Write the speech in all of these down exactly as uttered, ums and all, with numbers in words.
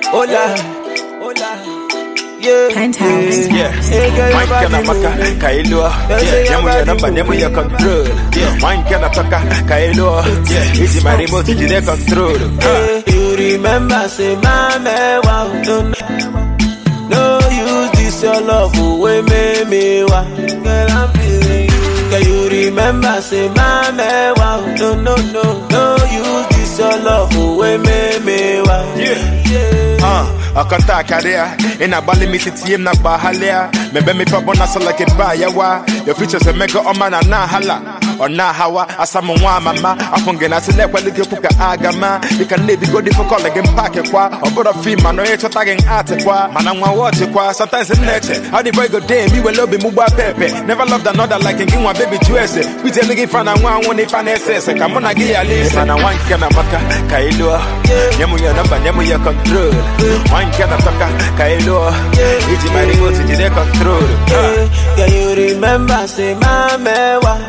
Hola, hola. Yeah, Penthouse. yeah, yeah. Mine kana maka kailo. Nyamu ya namba, nyamu ya control. Mine kana paka kailo. Easy my remote to the control. You remember say mama wow, no no. No use this your love away me me wa. Girl I'm feeling you. Can you remember say mama wow, no no no. No use this your love away me me wa. Yeah, yeah. Uh. Akanta career in a bali mititi na bahalia mebe me pa bona so like ba yawa your features a mega o man na hala or na hawa asamu wa mama afunge na sele kwali ke puka agama you can never go for call again pack kwa obodo fi man no e chota gen art kwa mana nwa watch kwa sometimes in nature how the boy go day me we love mu ba pepe never loved another like in one baby juice we tell nigga fan and one one fan ss come on gi ya listen na one kana maka kailo nyamu ya namba nyamu ya control one kana taka kailo easy my remote to the control. Can you remember say mama wa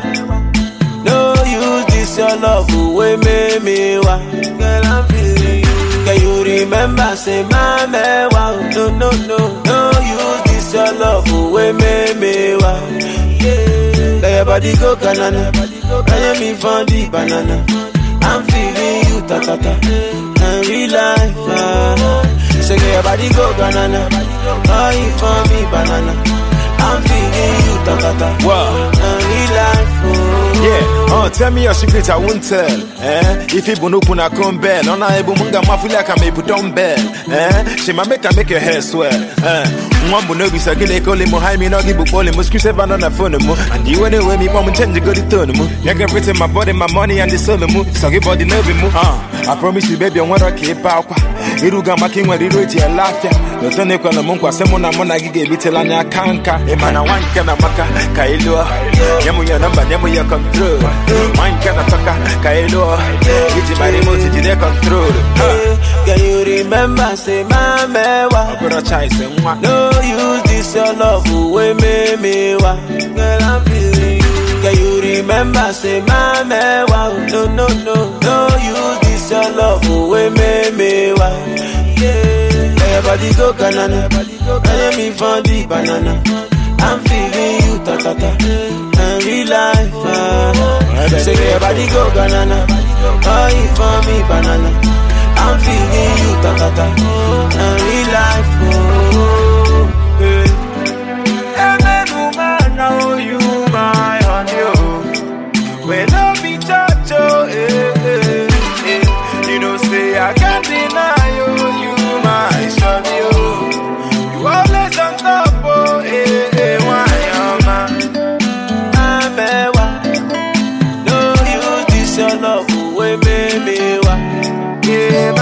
no use this your love away me me wa. Girl I'm feeling you. Can you remember say mama wa no no no. No use this your love away me me wa. Yeah. Let your body go banana. Can you me for the banana? I'm feeling you ta ta ta. And real life ah. So get your body go banana. Buy it for me banana. I'm feeling you ta ta ta. Wow. And real life oh. Yeah, oh, tell me your secret, I won't tell. Eh? If you don't open a come bell, on a able munga mafula can make dumb bell. Eh? She ma make her make your hair swell. Eh? One will know be so gilly calling Mohai, no give up all him, must seven on the phone. And you anyway, me mom intend to go to turn. You can written my body, my money, and the soul. So give body no be move. I promise you, baby, I want to keep out. Iruga making when you reach your laugh. The Tony Kanamunka, Semona Mona gave me till I can't. Emana one can a maka, Kailo. Yamu ya number, Yamu ya control. Mine kana taka kailo. Easy my remote to the control. Can you remember say mama wa? No use this your love away me me wa. Girl I'm feeling you. Can you remember say mama wa? No no no. No use this your love away me me wa. Yeah. Let your body go banana. Can you me for the banana? I'm feeling you ta ta ta. And real life ah. So get your body go banana. Buy it for me banana. I'm feeling you ta ta ta. And real life oh. And then woman now you my honey. When I be touch oh eh eh eh. You know say I can't deny you. You my shawty oh. You always on top oh eh eh. Why am No use this your love away me me wa. yeah.